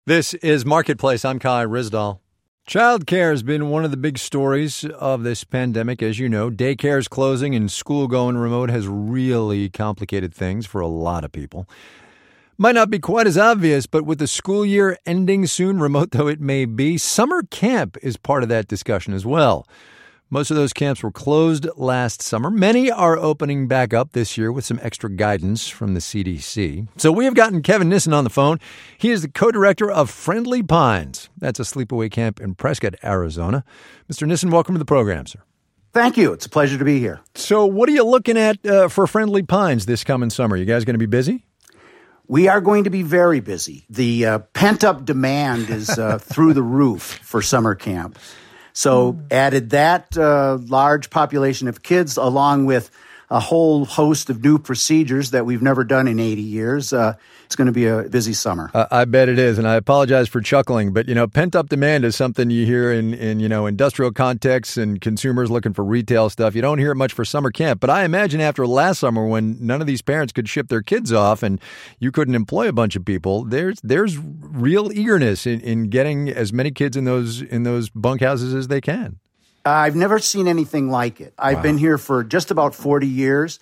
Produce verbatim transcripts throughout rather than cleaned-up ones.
This is Marketplace. I'm Kai Rizdal. Childcare has been one of the big stories of this pandemic. As you know, daycare's closing and school going remote has really complicated things for a lot of people. Might not be quite as obvious, but with the school year ending soon, remote though it may be, summer camp is part of that discussion as well. Most of those camps were closed last summer. Many are opening back up this year with some extra guidance from the C D C. So we have gotten Kevin Nissen on the phone. He is the co-director of Friendly Pines. That's a sleepaway camp in Prescott, Arizona. Mister Nissen, welcome to the program, sir. Thank you. It's a pleasure to be here. So what are you looking at uh, for Friendly Pines this coming summer? You guys going to be busy? We are going to be very busy. The uh, pent-up demand is uh, through the roof for summer camp. So added that uh, large population of kids along with a whole host of new procedures that we've never done in eighty years. Uh, it's going to be a busy summer. Uh, I bet it is. And I apologize for chuckling, but, you know, pent-up demand is something you hear in, in, you know, industrial contexts and consumers looking for retail stuff. You don't hear it much for summer camp. But I imagine after last summer when none of these parents could ship their kids off and you couldn't employ a bunch of people, there's there's real eagerness in, in getting as many kids in those in those bunkhouses as they can. I've never seen anything like it. I've wow. been here for just about forty years,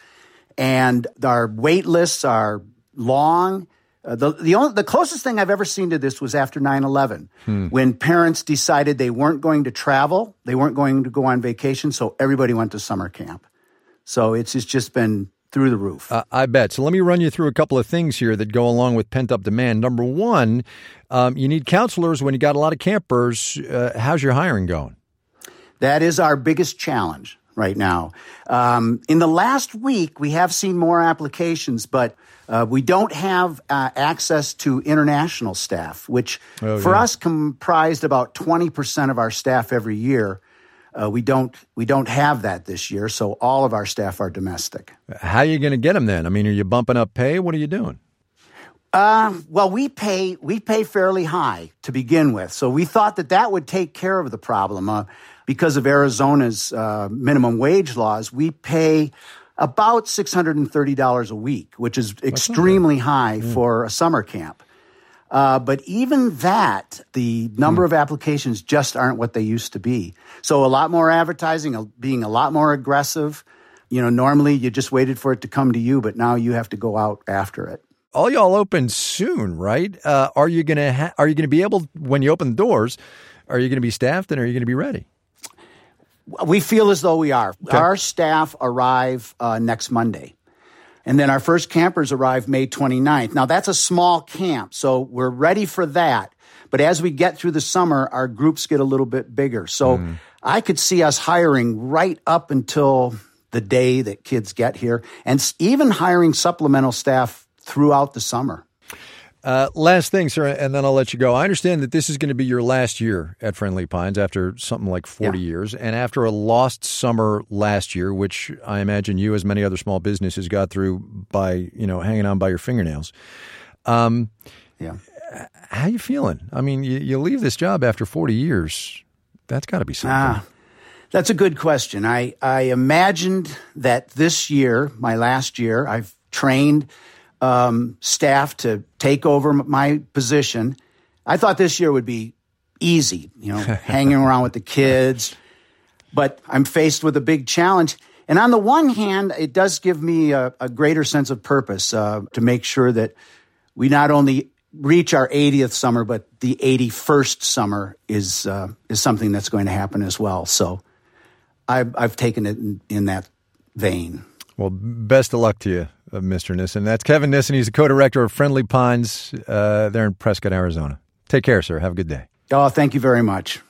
and our wait lists are long. Uh, the the, only, the closest thing I've ever seen to this was after nine eleven, hmm. when parents decided they weren't going to travel, they weren't going to go on vacation, so everybody went to summer camp. So it's, it's just been through the roof. Uh, I bet. So let me run you through a couple of things here that go along with pent-up demand. Number one, um, you need counselors when you got a lot of campers. Uh, how's your hiring going? That is our biggest challenge right now. Um, in the last week, we have seen more applications, but uh, we don't have uh, access to international staff, which oh, for yeah. us comprised about twenty percent of our staff every year. Uh, we don't we don't have that this year, so all of our staff are domestic. How are you going to get them then? I mean, are you bumping up pay? What are you doing? Uh, well, we pay we pay fairly high to begin with, so we thought that that would take care of the problem. Uh, because of Arizona's uh, minimum wage laws, we pay about six hundred thirty dollars a week, which is extremely high mm. for a summer camp. Uh, but even that, the number mm. of applications just aren't what they used to be. So a lot more advertising, being a lot more aggressive. You know, normally you just waited for it to come to you, but now you have to go out after it. All y'all open soon, right? Uh, are you gonna ha- are you gonna be able, when you open the doors, are you gonna be staffed and are you gonna be ready? We feel as though we are. Okay. Our staff arrive uh, next Monday. And then our first campers arrive May twenty-ninth. Now, that's a small camp, so we're ready for that. But as we get through the summer, our groups get a little bit bigger. So mm. I could see us hiring right up until the day that kids get here, and even hiring supplemental staff throughout the summer. Uh, last thing, sir, and then I'll let you go. I understand that this is going to be your last year at Friendly Pines after something like forty yeah. years, and after a lost summer last year, which I imagine you, as many other small businesses, got through by, you know, hanging on by your fingernails. Um, yeah. How you feeling? I mean, you, you leave this job after forty years. That's got to be something. Ah, that's a good question. I, I imagined that this year, my last year, I've trained Um, staff to take over my position. I thought this year would be easy, you know, hanging around with the kids. But I'm faced with a big challenge. And on the one hand, it does give me a, a greater sense of purpose uh, to make sure that we not only reach our eightieth summer, but the eighty-first summer is uh, is something that's going to happen as well. So I've, I've taken it in, in that vein. Well, best of luck to you, uh, Mister Nissen. That's Kevin Nissen. He's the co-director of Friendly Pines uh, there in Prescott, Arizona. Take care, sir. Have a good day. Oh, thank you very much.